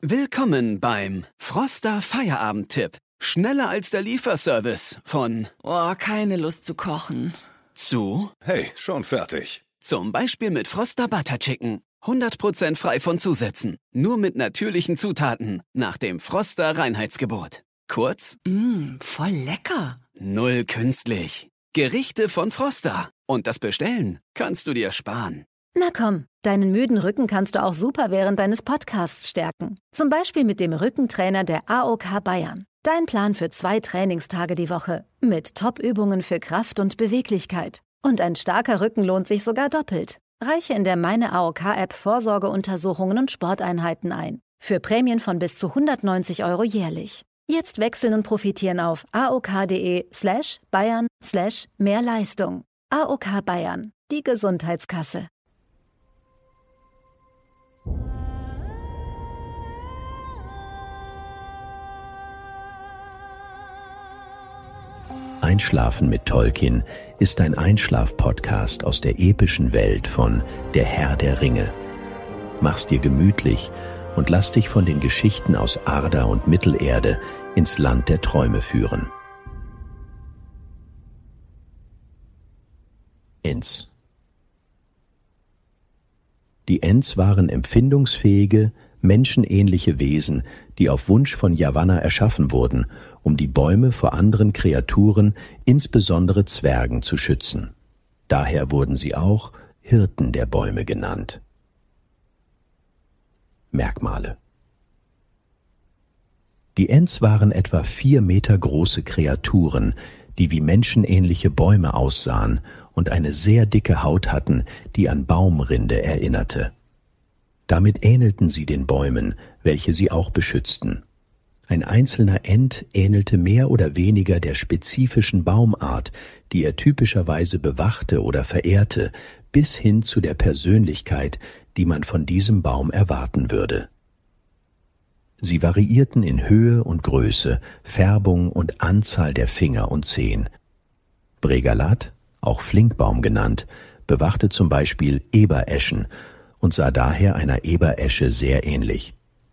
Willkommen beim Froster Feierabend-Tipp. Schneller als der Lieferservice von keine Lust zu kochen. zu Hey, schon fertig. zum Beispiel mit Froster Butter Chicken. 100% frei von Zusätzen. Nur mit natürlichen Zutaten. Nach dem Froster Reinheitsgebot. Kurz, Voll lecker. null künstlich. Gerichte von Froster. Und das Bestellen kannst du dir sparen. Na komm, deinen müden Rücken kannst du auch super während deines Podcasts stärken. Zum Beispiel mit dem Rückentrainer der AOK Bayern. Dein Plan für 2 Trainingstage die Woche. Mit Top-Übungen für Kraft und Beweglichkeit. Und ein starker Rücken lohnt sich sogar doppelt. Reiche in der Meine AOK-App Vorsorgeuntersuchungen und Sporteinheiten ein. Für Prämien von bis zu 190 € jährlich. Jetzt wechseln und profitieren auf aok.de/bayern/Mehrleistung. AOK Bayern, die Gesundheitskasse. Einschlafen mit Tolkien ist ein Einschlaf-Podcast aus der epischen Welt von Der Herr der Ringe. Mach's dir gemütlich und lass dich von den Geschichten aus Arda und Mittelerde ins Land der Träume führen. Ents. Die Ents waren empfindungsfähige, menschenähnliche Wesen, die auf Wunsch von Yavanna erschaffen wurden, um die Bäume vor anderen Kreaturen, insbesondere Zwergen, zu schützen. Daher wurden sie auch Hirten der Bäume genannt. Merkmale: Die Ents waren etwa 4 Meter große Kreaturen, die wie menschenähnliche Bäume aussahen und eine sehr dicke Haut hatten, die an Baumrinde erinnerte. Damit ähnelten sie den Bäumen, welche sie auch beschützten. Ein einzelner Ent ähnelte mehr oder weniger der spezifischen Baumart, die er typischerweise bewachte oder verehrte, bis hin zu der Persönlichkeit, die man von diesem Baum erwarten würde. Sie variierten in Höhe und Größe, Färbung und Anzahl der Finger und Zehen. Bregalat, auch Flinkbaum genannt, bewachte zum Beispiel Ebereschen und sah daher einer Eberesche sehr ähnlich.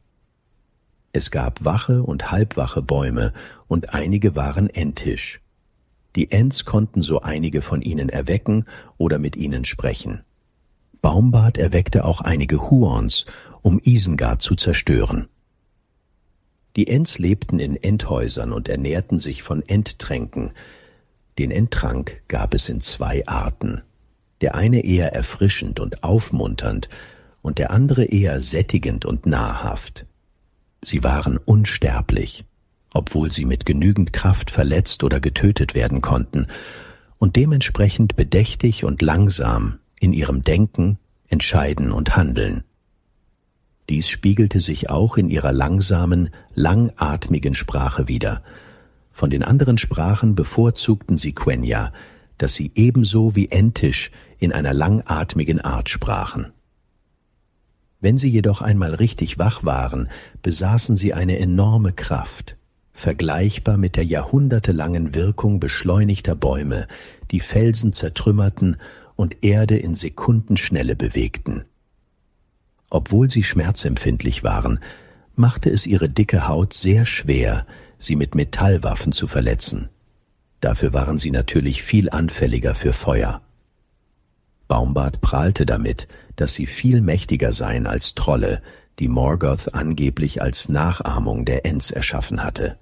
Es gab wache und halbwache Bäume und einige waren entisch. Die Ents konnten so einige von ihnen erwecken oder mit ihnen sprechen. Baumbart erweckte auch einige Huorns, um Isengard zu zerstören. Die Ents lebten in Enthäusern und ernährten sich von Enttränken. Den Enttrank gab es in 2 Arten. Der eine eher erfrischend und aufmunternd und der andere eher sättigend und nahrhaft. Sie waren unsterblich, obwohl sie mit genügend Kraft verletzt oder getötet werden konnten und dementsprechend bedächtig und langsam in ihrem Denken, Entscheiden und Handeln. Dies spiegelte sich auch in ihrer langsamen, langatmigen Sprache wider. Von den anderen Sprachen bevorzugten sie Quenya, das sie ebenso wie Entisch in einer langatmigen Art sprachen. Wenn sie jedoch einmal richtig wach waren, besaßen sie eine enorme Kraft, vergleichbar mit der jahrhundertelangen Wirkung beschleunigter Bäume, die Felsen zertrümmerten und Erde in Sekundenschnelle bewegten. Obwohl sie schmerzempfindlich waren, machte es ihre dicke Haut sehr schwer, sie mit Metallwaffen zu verletzen. Dafür waren sie natürlich viel anfälliger für Feuer. Baumbart prahlte damit, dass sie viel mächtiger seien als Trolle, die Morgoth angeblich als Nachahmung der Ents erschaffen hatte.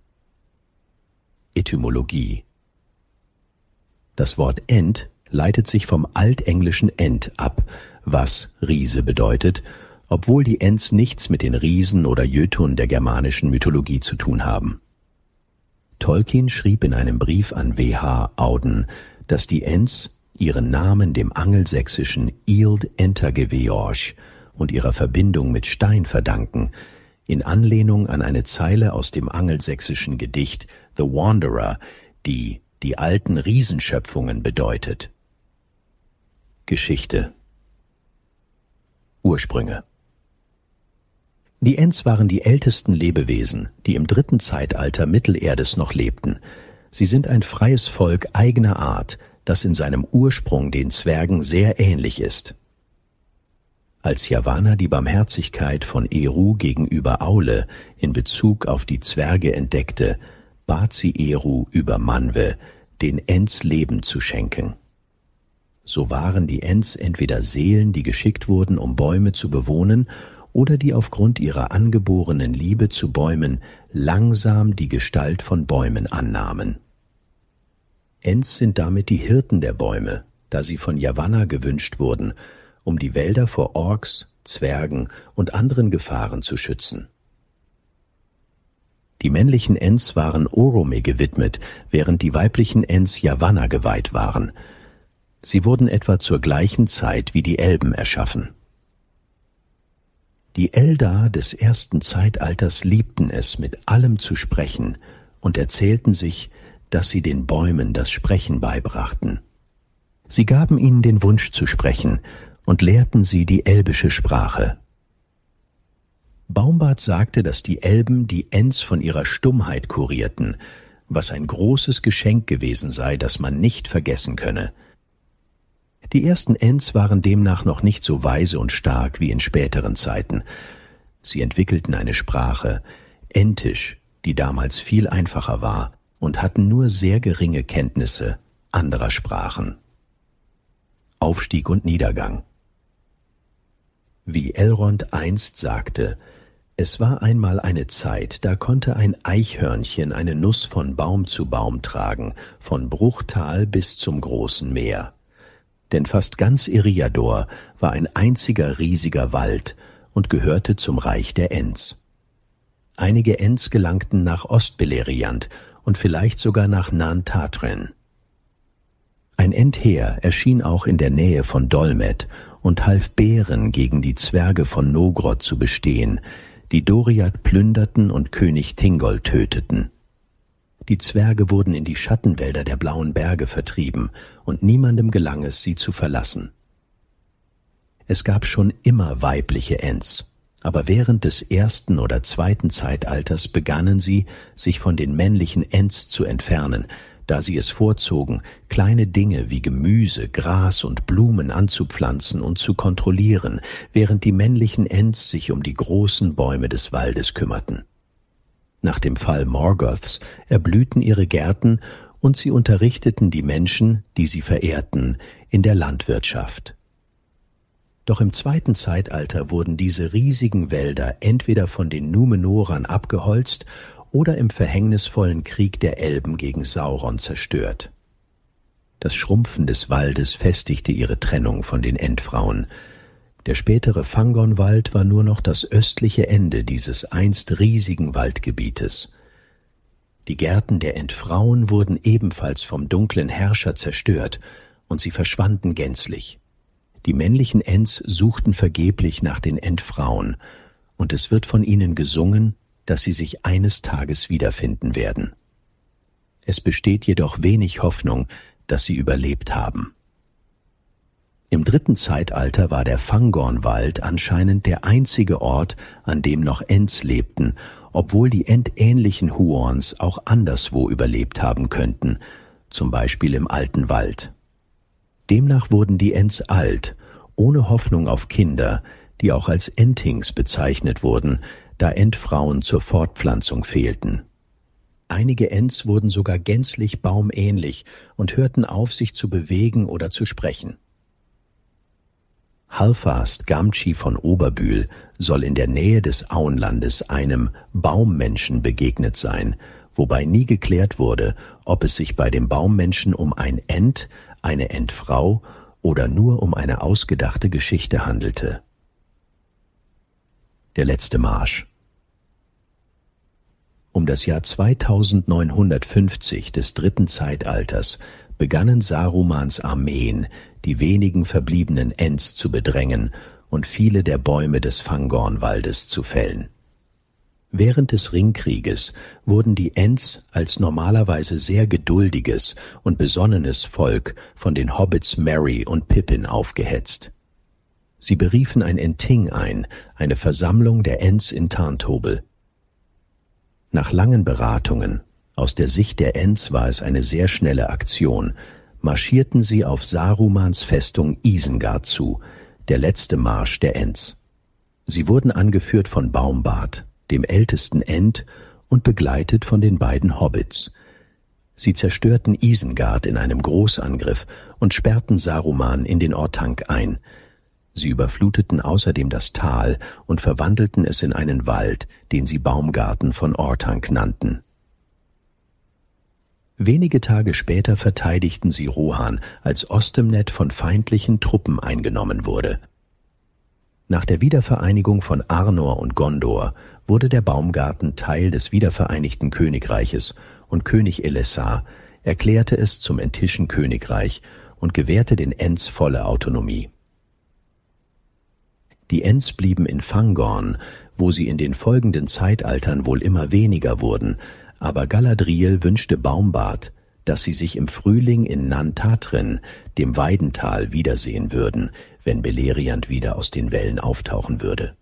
Etymologie: Das Wort Ent leitet sich vom altenglischen Ent ab, was Riese bedeutet, obwohl die Ents nichts mit den Riesen oder Jötun der germanischen Mythologie zu tun haben. Tolkien schrieb in einem Brief an W.H. Auden, dass die Ents ihren Namen dem angelsächsischen Ild Entageweorch und ihrer Verbindung mit Stein verdanken, in Anlehnung an eine Zeile aus dem angelsächsischen Gedicht The Wanderer, die die alten Riesenschöpfungen bedeutet. Geschichte. Ursprünge. Die Ents waren die ältesten Lebewesen, die im 3. Zeitalter Mittelerdes noch lebten. Sie sind ein freies Volk eigener Art, das in seinem Ursprung den Zwergen sehr ähnlich ist. Als Yavanna die Barmherzigkeit von Eru gegenüber Aule in Bezug auf die Zwerge entdeckte, bat sie Eru über Manwe, den Ents Leben zu schenken. So waren die Ents entweder Seelen, die geschickt wurden, um Bäume zu bewohnen, oder die aufgrund ihrer angeborenen Liebe zu Bäumen langsam die Gestalt von Bäumen annahmen. Ents sind damit die Hirten der Bäume, da sie von Yavanna gewünscht wurden, um die Wälder vor Orks, Zwergen und anderen Gefahren zu schützen. Die männlichen Ents waren Orome gewidmet, während die weiblichen Ents Yavanna geweiht waren. Sie wurden etwa zur gleichen Zeit wie die Elben erschaffen. Die Eldar des ersten Zeitalters liebten es, mit allem zu sprechen und erzählten sich, dass sie den Bäumen das Sprechen beibrachten. Sie gaben ihnen den Wunsch zu sprechen und lehrten sie die elbische Sprache. Baumbart sagte, dass die Elben die Ents von ihrer Stummheit kurierten, was ein großes Geschenk gewesen sei, das man nicht vergessen könne. Die ersten Ents waren demnach noch nicht so weise und stark wie in späteren Zeiten. Sie entwickelten eine Sprache, Entisch, die damals viel einfacher war, und hatten nur sehr geringe Kenntnisse anderer Sprachen. Aufstieg und Niedergang. Wie Elrond einst sagte, es war einmal eine Zeit, da konnte ein Eichhörnchen eine Nuss von Baum zu Baum tragen, von Bruchtal bis zum großen Meer. Denn fast ganz Eriador war ein einziger riesiger Wald und gehörte zum Reich der Ents. Einige Ents gelangten nach Ostbeleriand und vielleicht sogar nach Nan-Tatren. Ein Entheer erschien auch in der Nähe von Dol Med und half Bären gegen die Zwerge von Nogrod zu bestehen, die Doriath plünderten und König Thingol töteten. Die Zwerge wurden in die Schattenwälder der Blauen Berge vertrieben, und niemandem gelang es, sie zu verlassen. Es gab schon immer weibliche Ents, aber während des ersten oder zweiten Zeitalters begannen sie, sich von den männlichen Ents zu entfernen, da sie es vorzogen, kleine Dinge wie Gemüse, Gras und Blumen anzupflanzen und zu kontrollieren, während die männlichen Ents sich um die großen Bäume des Waldes kümmerten. Nach dem Fall Morgoths erblühten ihre Gärten und sie unterrichteten die Menschen, die sie verehrten, in der Landwirtschaft. Doch im zweiten Zeitalter wurden diese riesigen Wälder entweder von den Numenorern abgeholzt oder im verhängnisvollen Krieg der Elben gegen Sauron zerstört. Das Schrumpfen des Waldes festigte ihre Trennung von den Entfrauen. Der spätere Fangornwald war nur noch das östliche Ende dieses einst riesigen Waldgebietes. Die Gärten der Entfrauen wurden ebenfalls vom dunklen Herrscher zerstört, und sie verschwanden gänzlich. Die männlichen Ents suchten vergeblich nach den Entfrauen, und es wird von ihnen gesungen, dass sie sich eines Tages wiederfinden werden. Es besteht jedoch wenig Hoffnung, dass sie überlebt haben. Im dritten Zeitalter war der Fangornwald anscheinend der einzige Ort, an dem noch Ents lebten, obwohl die entähnlichen Huorns auch anderswo überlebt haben könnten, zum Beispiel im alten Wald. Demnach wurden die Ents alt, ohne Hoffnung auf Kinder, die auch als Entings bezeichnet wurden, da Entfrauen zur Fortpflanzung fehlten. Einige Ents wurden sogar gänzlich baumähnlich und hörten auf, sich zu bewegen oder zu sprechen. Halfast Gamgee von Oberbühl soll in der Nähe des Auenlandes einem Baummenschen begegnet sein, wobei nie geklärt wurde, ob es sich bei dem Baummenschen um ein Ent, eine Entfrau oder nur um eine ausgedachte Geschichte handelte. Der letzte Marsch. Um das Jahr 2950 des dritten Zeitalters begannen Sarumans Armeen, die wenigen verbliebenen Ents zu bedrängen und viele der Bäume des Fangornwaldes zu fällen. Während des Ringkrieges wurden die Ents als normalerweise sehr geduldiges und besonnenes Volk von den Hobbits Merry und Pippin aufgehetzt. Sie beriefen ein Enting ein, eine Versammlung der Ents in Tarntobel. Nach langen Beratungen, aus der Sicht der Ents war es eine sehr schnelle Aktion, marschierten sie auf Sarumans Festung Isengard zu, der letzte Marsch der Ents. Sie wurden angeführt von Baumbart, dem ältesten Ent, und begleitet von den beiden Hobbits. Sie zerstörten Isengard in einem Großangriff und sperrten Saruman in den Orthanc ein. Sie überfluteten außerdem das Tal und verwandelten es in einen Wald, den sie Baumgarten von Orthanc nannten. Wenige Tage später verteidigten sie Rohan, als Ostemned von feindlichen Truppen eingenommen wurde. Nach der Wiedervereinigung von Arnor und Gondor wurde der Baumgarten Teil des wiedervereinigten Königreiches und König Elessar erklärte es zum Entischen Königreich und gewährte den Ents volle Autonomie. Die Ents blieben in Fangorn, wo sie in den folgenden Zeitaltern wohl immer weniger wurden, aber Galadriel wünschte Baumbart, dass sie sich im Frühling in Nan Tatrin, dem Weidental, wiedersehen würden, wenn Beleriand wieder aus den Wellen auftauchen würde.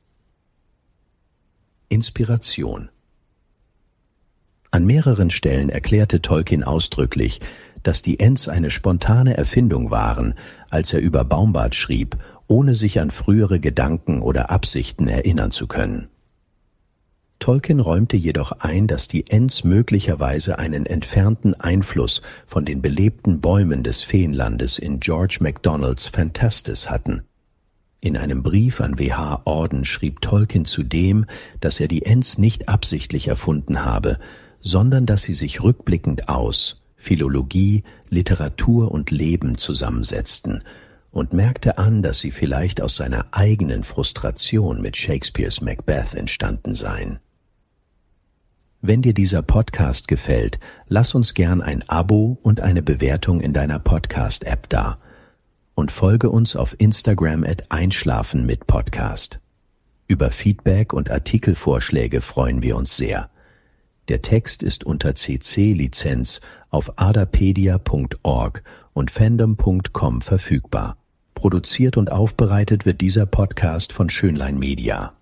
Inspiration. An mehreren Stellen erklärte Tolkien ausdrücklich, dass die Ents eine spontane Erfindung waren, als er über Baumbart schrieb, ohne sich an frühere Gedanken oder Absichten erinnern zu können. Tolkien räumte jedoch ein, dass die Ents möglicherweise einen entfernten Einfluss von den belebten Bäumen des Feenlandes in George MacDonalds Phantastes hatten. In einem Brief an W.H. Auden schrieb Tolkien zudem, dass er die Ents nicht absichtlich erfunden habe, sondern dass sie sich rückblickend aus Philologie, Literatur und Leben zusammensetzten, und merkte an, dass sie vielleicht aus seiner eigenen Frustration mit Shakespeares Macbeth entstanden seien. Wenn dir dieser Podcast gefällt, lass uns gern ein Abo und eine Bewertung in deiner Podcast-App da und folge uns auf Instagram @einschlafen-mit-Podcast. Über Feedback und Artikelvorschläge freuen wir uns sehr. Der Text ist unter CC-Lizenz auf adapedia.org und fandom.com verfügbar. Produziert und aufbereitet wird dieser Podcast von Schönlein Media.